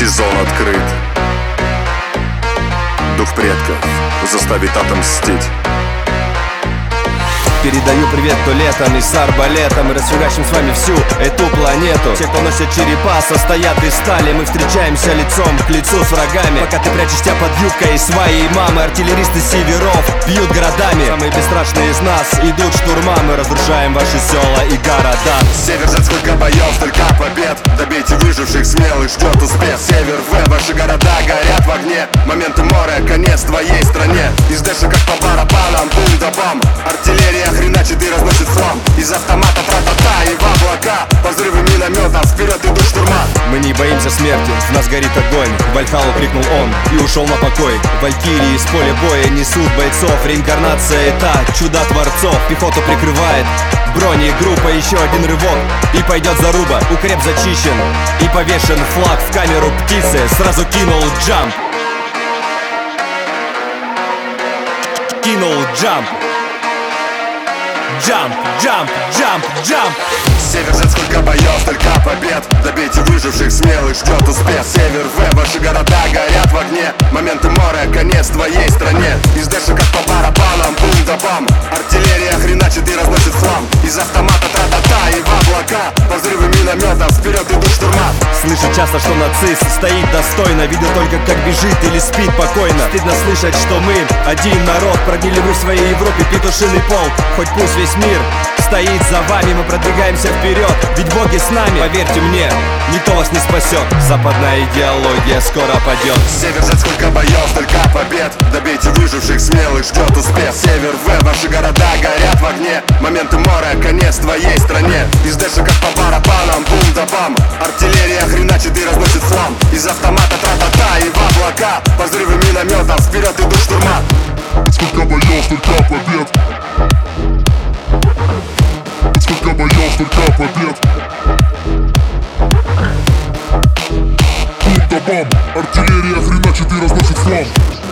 Сезон открыт. Дух предков заставит отомстить. Передаю привет тулетам и с арбалетом. Мы расфигачим с вами всю эту планету. Те, кто носят черепа, состоят из стали. Мы встречаемся лицом к лицу с врагами. Пока ты прячешь тебя под юбкой своей мамы, артиллеристы северов бьют городами. Самые бесстрашные из нас идут штурма. Мы разрушаем ваши села и города. Север ждет сколько боев, столько побед. Добейте выживших, смелых ждет успех. Север В, ваши города горят в огне. Моменты моря, конец твоей стране. Из дэша как по барабанам, бум да бам. Артиллерия хреначит и разносит хлам. Из автомата тра-та-та и в облака. Взрывы минометов, вперед идут штурма. Мы не боимся смерти, в нас горит огонь. Вальхалу крикнул он и ушел на покой. Валькирии с поля боя несут бойцов. Реинкарнация — это чудо творцов. Пехоту прикрывает бронегруппа, еще один рывок и пойдет заруба. Укреп зачищен и повешен флаг в камеру птицы. Сразу кинул джамп. Кинул джамп. Джамп, джамп, джамп, джамп. Север ждет сколько боев, столько побед. Добейте выживших, смелых ждет успех. Север В, ваши города горят в огне. Моменты моря, конец твоей стране. Из дэша как по барабанам, бум да бам. Артиллерия хреначит и разносит хлам. Из автомата тра-та-та и в облака. Взрывы минометов, вперед идут штурма. Слышу часто, что нацист стоит достойно. Видно только, как бежит или спит покойно. Стыдно слышать, что мы один народ. Прогнили вы в своей Европе петушиный полк. Хоть пусть весь мир стоит за вами, мы продвигаемся вперед, ведь боги с нами. Поверьте мне, никто вас не спасет. Западная идеология скоро падет. Север ждет сколько боев, столько побед. Добейте выживших, смелых ждет успех. Север В, ваши города горят в огне. Моменты моря, конец твоей стране. Из дэша как по барабанам, бум да бам. Артиллерия хреначит и разносит хлам. Из автомата тра-та-та и в облака. Взрывы минометов, вперед идут штурма. Сколько боев, столько побед. Сколько боев, столько побед. Бум да бам, артиллерия хреначит и разносит хлам.